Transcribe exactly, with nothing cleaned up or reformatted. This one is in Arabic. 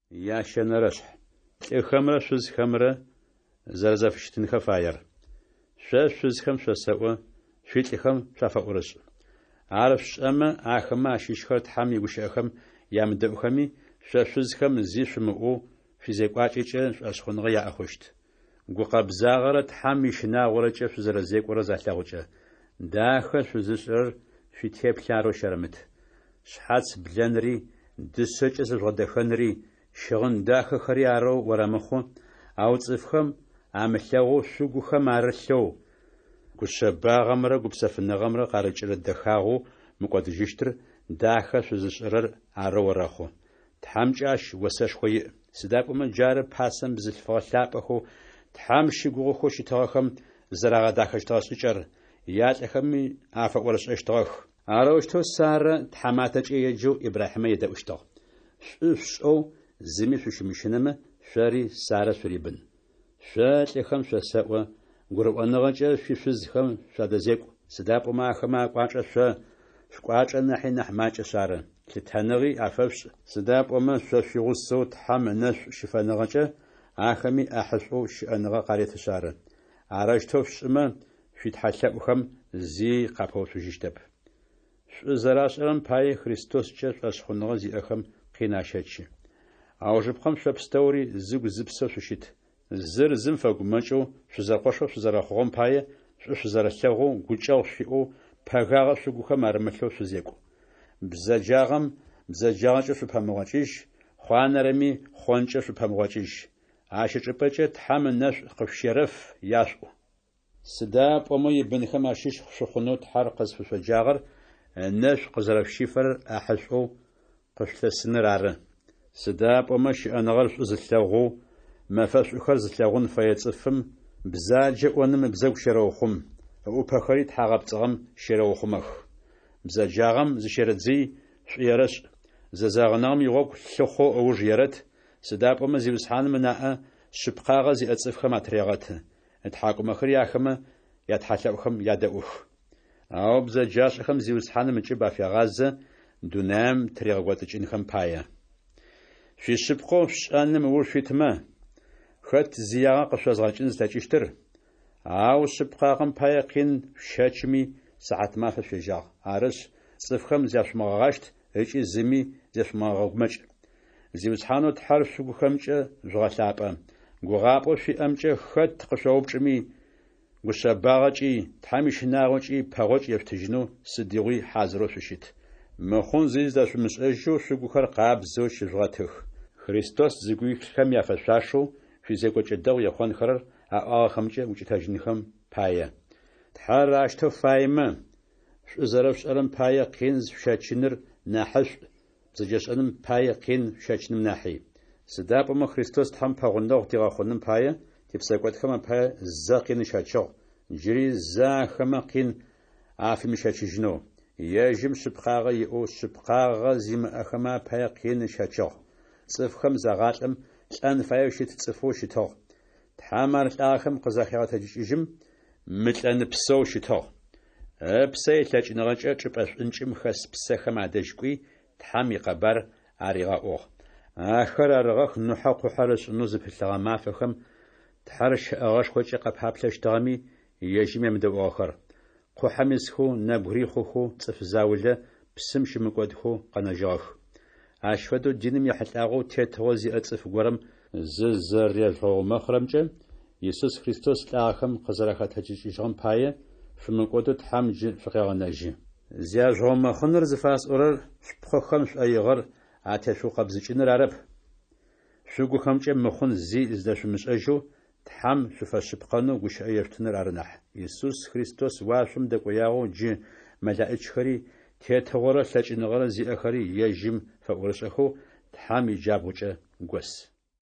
يا شنرش إخمرة شوز خمرة زرزف شتنخ فاير شو شوز خم شو سوا شويت خم شافا أورس عارف أما أخما عشيش خرط حامي وش أخم يامد أخمي شو شوز خم زي شمو في زيقات إيش أشخن غيا أخشت قاب زاغرة حامي شنا ورجة في زرزيق ورزة لغجة داخل في زشر في تيب كارو شرمت شحات بلنري دسوج از غدخنري شغن داخل خريارو ورمخو أو تصفخم عملوا شوقخم عرشوا كشباغمرة قبسفن غمرة قارجر الدخاغو مقاد جشتر داخل في زشر عرو ورخو تحمجاش وسش خوي سداق من جارب حسن بزلفاطابخو تحمش غوخو شتاخم زراغ داخل تاسجر يات اخمي عفا ورش اشتاخ عروشتو سار تحماتج يجو إبراهيم يدوشتو شو زمي شو شمشنما شاري سارة سريبن شات لخم شسوا غرب أنغجة في فزخم شادزيك سداب وما خما قاچ شا شقاچ نحي نحماچ سارة كتنغي عفش سداب وما شو غصو تحم نش شفنغجة آخمي أحسو شأنغا قريت سارة عروشتو شما في تحلقهم زي قابو سجشتب زراشرم پای خریستوس چه اشخونغ زی اخم قیناشچی. آوجبخم شبستوری زوج زبسه ششید. زر زم فگمچو شزرقشو شزرخوام پای شزرشلو گوچاو شیو پگاغ شگوخه مرمخلو شزیکو. بزجاغم بزجاغش شپاموچیش خوانرمی خوانچ شپاموچیش. عاشق بچه تحم نش قفشرف یاشو. سداب وموی بنخم عشیش شخونوت حرقز فشجاغر نش قزرف شفر أحسو قشل سنرار سداب ومش أنغرش زلتاغو ما فاش أخر زلتاغون فيتصفم بزاج ونم بزاق شروخم أو بخريت حاغب تغم شروخمخ بزاجاغم زشردزي شيرش ززاغنام يغوك شخو أو جيرت سداب وما زيوسحان مناء شبقاغ زي أتصفخم أتريغت اتحاكم أخري أخم يتحلقخم يدأوخ أو بزاجاش خم زيوس حنا من جبا في غزة دونام تريغوات إنخم بايا في شبقوش أنا مور في تما خد زيارة قشاز غاجين زتاجيشتر أو شبقا غم بايا قين شاتشمي ساعات ما في جاغ عرش صفخم زياش مغاشت هيك زمي زياش مغمج زيوس حنا تحرش شو خمجة جغلابا غوغابو في أمجة خد قشاوبشمي وشباغتي تحميش ناغتي باغت يفتجنو سديغي حاضرو ششيت مخون زيز داش مسأجو شغوخر قاب زو شجغاتخ خريستوس زيغوي خم يفشاشو في زيغو جدو يخون خرر آ خمجه وجتاجنخم بايا تحراشتو فايمه شزرفش ألم بايا قينز شاچنر ناحش زجش ألم بايا قين شاچنم ناحي سداب ما خريستوس تحم باغندو تيغا خونم بايا تبسكوت خما بايا زاقين شاچو جري زا خما قين عافي مشاچجنو يجم شبقاغ يو شبقاغ زيم أخما بايا قين شاچو صف خم زغاتم لأن فايا شيت تصفو شتو تحامر الآخم قزاخيات جيجم مثل أن بسو شتو بسي تلاج نغجة تبقى انجم خس بسخم عدجكوي تحامي قبر عريغا أوغ آخر أرغخ نحاق حرش نوزب الثغما فخم تحرش أغاش خوشي قبحابلش تغمي يجم يمدو آخر قو حميسخو نبغريخو خو تصف زاولة بسمش مقودخو قنجاخ عشفدو دينم يحتاغو تيتوزي أتصف قرم ززر يالفو مخرمجة يسوس خريستوس لآخم قزرخات هجيشيشغم باية فمقودو تحمج فقيغناجي زياجو مخنر زفاس أورر شبخو خمش أيغر عتشو قبزيشنر عرب شوقو خمجة مخن زي إزداشو مش أجو تحم شفا شبقانو وش أيفتنر عرنح يسوس خريستوس واشم دقوياغو جي ملائج خري تيتغورا سلاج إنغارا زي أخري يجيم فأورش أخو تحم يجاب وجه قوس